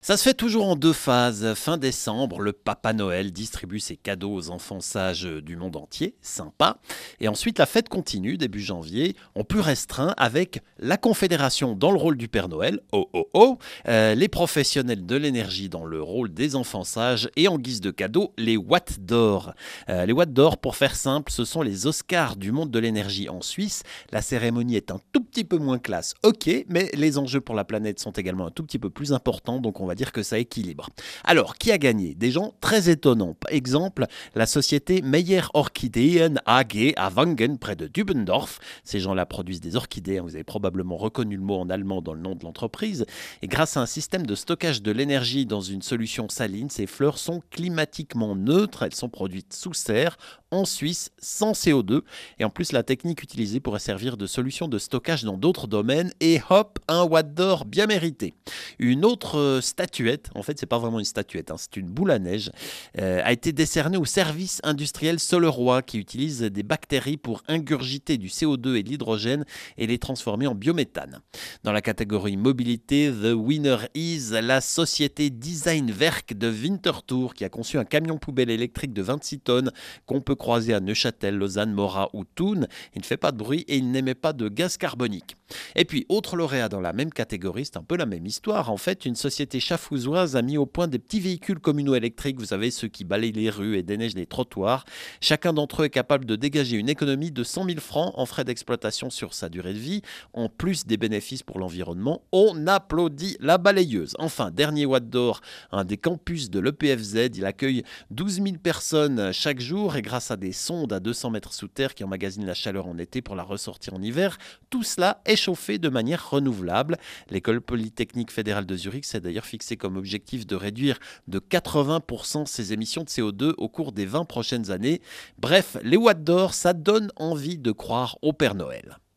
Ça se fait toujours en deux phases. Fin décembre, le Papa Noël distribue ses cadeaux aux enfants sages du monde entier, sympa. Et ensuite, la fête continue, début janvier, en plus restreint, avec la Confédération dans le rôle du Père Noël, oh oh oh, les professionnels de l'énergie dans le rôle des enfants sages, et en guise de cadeau, les Watts d'or. Les Watts d'or, pour faire simple, ce sont les Oscars du monde de l'énergie en Suisse. La cérémonie est un tout petit peu moins classe, ok, mais les enjeux pour la planète sont également un tout petit peu plus importants, donc on va dire que ça équilibre. Alors, qui a gagné? Des gens très étonnants. Par exemple, la société Meyer Orchideen AG à Wangen, près de Dubendorf. Ces gens-là produisent des orchidées, hein, vous avez probablement reconnu le mot en allemand dans le nom de l'entreprise. Et grâce à un système de stockage de l'énergie dans une solution saline, ces fleurs sont climatiquement neutres, elles sont produites sous serre, en Suisse, sans CO2. Et en plus, la technique utilisée pourrait servir de solution de stockage dans d'autres domaines. Et hop, un watt d'or bien mérité. Une autre statuette, en fait c'est pas vraiment une statuette, hein, c'est une boule à neige, a été décernée au service industriel Soleroy qui utilise des bactéries pour ingurgiter du CO2 et de l'hydrogène et les transformer en biométhane. Dans la catégorie mobilité, the winner is la société Designwerk de Winterthur qui a conçu un camion poubelle électrique de 26 tonnes qu'on peut croiser à Neuchâtel, Lausanne, Morat ou Thun. Il ne fait pas de bruit et il n'émet pas de gaz carbonique. Et puis, autre lauréat dans la même catégorie, c'est un peu la même histoire. En fait, une société chafouzoise a mis au point des petits véhicules communaux électriques, vous savez, ceux qui balayent les rues et déneigent les trottoirs. Chacun d'entre eux est capable de dégager une économie de 100 000 francs en frais d'exploitation sur sa durée de vie, en plus des bénéfices pour l'environnement. On applaudit la balayeuse. Enfin, dernier watt d'or, un des campus de l'EPFZ, il accueille 12 000 personnes chaque jour et grâce à des sondes à 200 mètres sous terre qui emmagasinent la chaleur en été pour la ressortir en hiver, tout cela est chauffé de manière renouvelable. L'école polytechnique fédérale de Zurich s'est d'ailleurs fixé comme objectif de réduire de 80% ses émissions de CO2 au cours des 20 prochaines années. Bref, les watts d'or, ça donne envie de croire au Père Noël.